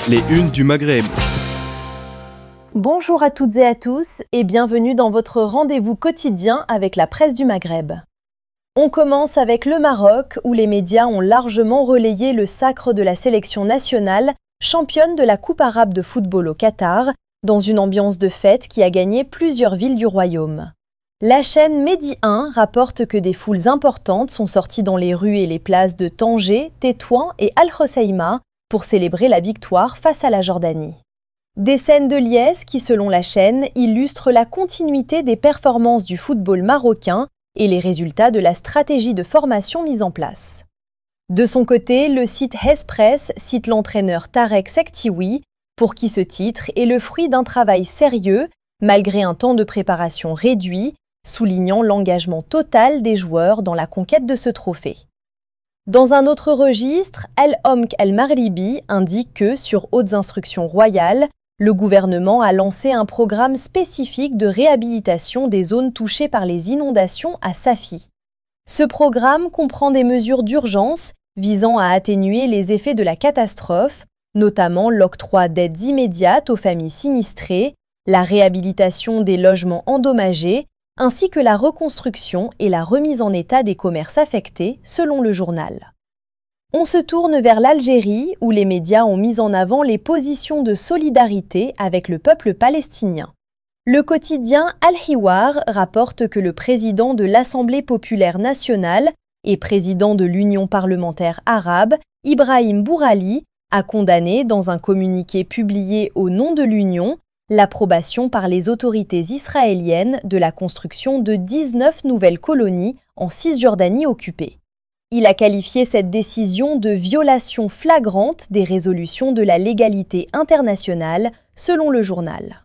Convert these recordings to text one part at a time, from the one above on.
Les unes du Maghreb. Bonjour à toutes et à tous et bienvenue dans votre rendez-vous quotidien avec la presse du Maghreb. On commence avec le Maroc où les médias ont largement relayé le sacre de la sélection nationale, championne de la Coupe arabe de football au Qatar, dans une ambiance de fête qui a gagné plusieurs villes du royaume. La chaîne Medi 1 rapporte que des foules importantes sont sorties dans les rues et les places de Tanger, Tétouan et Al-Hoceima pour célébrer la victoire face à la Jordanie. Des scènes de liesse qui, selon la chaîne, illustrent la continuité des performances du football marocain et les résultats de la stratégie de formation mise en place. De son côté, le site Hespress cite l'entraîneur Tarek Sektiwi, pour qui ce titre est le fruit d'un travail sérieux, malgré un temps de préparation réduit, soulignant l'engagement total des joueurs dans la conquête de ce trophée. Dans un autre registre, El-Omk El-Maghribi indique que, sur hautes instructions royales, le gouvernement a lancé un programme spécifique de réhabilitation des zones touchées par les inondations à Safi. Ce programme comprend des mesures d'urgence visant à atténuer les effets de la catastrophe, notamment l'octroi d'aides immédiates aux familles sinistrées, la réhabilitation des logements endommagés, ainsi que la reconstruction et la remise en état des commerces affectés, selon le journal. On se tourne vers l'Algérie, où les médias ont mis en avant les positions de solidarité avec le peuple palestinien. Le quotidien Al-Hiwar rapporte que le président de l'Assemblée populaire nationale et président de l'Union parlementaire arabe, Ibrahim Bourali, a condamné, dans un communiqué publié au nom de l'Union, l'approbation par les autorités israéliennes de la construction de 19 nouvelles colonies en Cisjordanie occupée. Il a qualifié cette décision de violation flagrante des résolutions de la légalité internationale, selon le journal.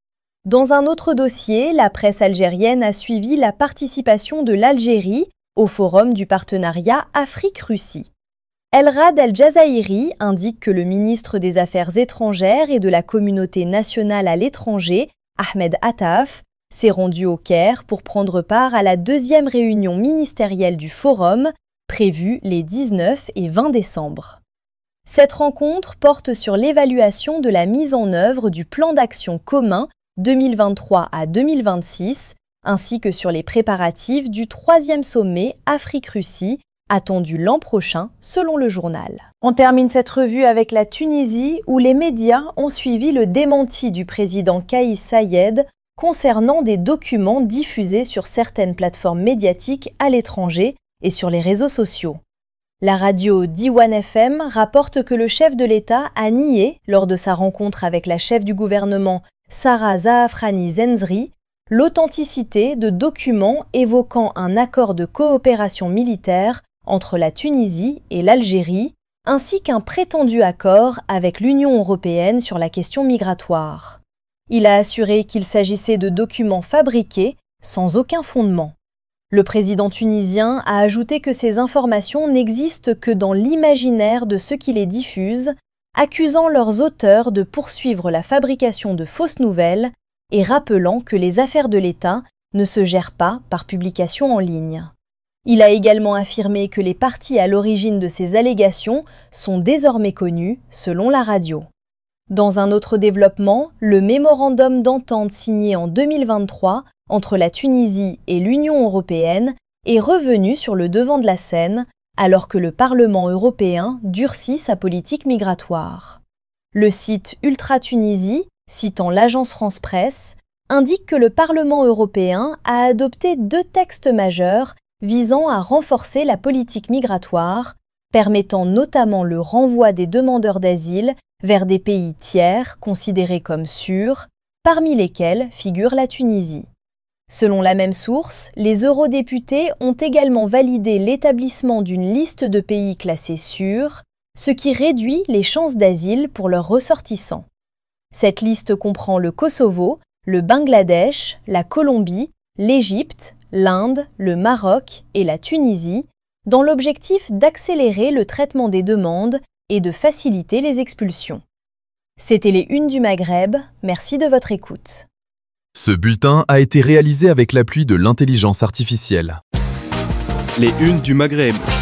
Dans un autre dossier, la presse algérienne a suivi la participation de l'Algérie au forum du partenariat Afrique-Russie. El Rad El Jazairi indique que le ministre des Affaires étrangères et de la communauté nationale à l'étranger, Ahmed Attaf, s'est rendu au Caire pour prendre part à la deuxième réunion ministérielle du forum, prévue les 19 et 20 décembre. Cette rencontre porte sur l'évaluation de la mise en œuvre du plan d'action commun 2023 à 2026, ainsi que sur les préparatifs du 3e sommet Afrique-Russie, attendu l'an prochain, selon le journal. On termine cette revue avec la Tunisie, où les médias ont suivi le démenti du président Kais Saied concernant des documents diffusés sur certaines plateformes médiatiques à l'étranger et sur les réseaux sociaux. La radio Diwan FM rapporte que le chef de l'État a nié, lors de sa rencontre avec la chef du gouvernement Sarah Zaafrani Zenzri, l'authenticité de documents évoquant un accord de coopération militaire entre la Tunisie et l'Algérie, ainsi qu'un prétendu accord avec l'Union européenne sur la question migratoire. Il a assuré qu'il s'agissait de documents fabriqués sans aucun fondement. Le président tunisien a ajouté que ces informations n'existent que dans l'imaginaire de ceux qui les diffusent, accusant leurs auteurs de poursuivre la fabrication de fausses nouvelles et rappelant que les affaires de l'État ne se gèrent pas par publication en ligne. Il a également affirmé que les parties à l'origine de ces allégations sont désormais connues, selon la radio. Dans un autre développement, le mémorandum d'entente signé en 2023 entre la Tunisie et l'Union européenne est revenu sur le devant de la scène alors que le Parlement européen durcit sa politique migratoire. Le site Ultra Tunisie, citant l'agence France Presse, indique que le Parlement européen a adopté 2 textes majeurs visant à renforcer la politique migratoire, permettant notamment le renvoi des demandeurs d'asile vers des pays tiers considérés comme sûrs, parmi lesquels figure la Tunisie. Selon la même source, les eurodéputés ont également validé l'établissement d'une liste de pays classés sûrs, ce qui réduit les chances d'asile pour leurs ressortissants. Cette liste comprend le Kosovo, le Bangladesh, la Colombie, l'Égypte, l'Inde, le Maroc et la Tunisie, dans l'objectif d'accélérer le traitement des demandes et de faciliter les expulsions. C'était les Unes du Maghreb, merci de votre écoute. Ce bulletin a été réalisé avec l'appui de l'intelligence artificielle. Les Unes du Maghreb.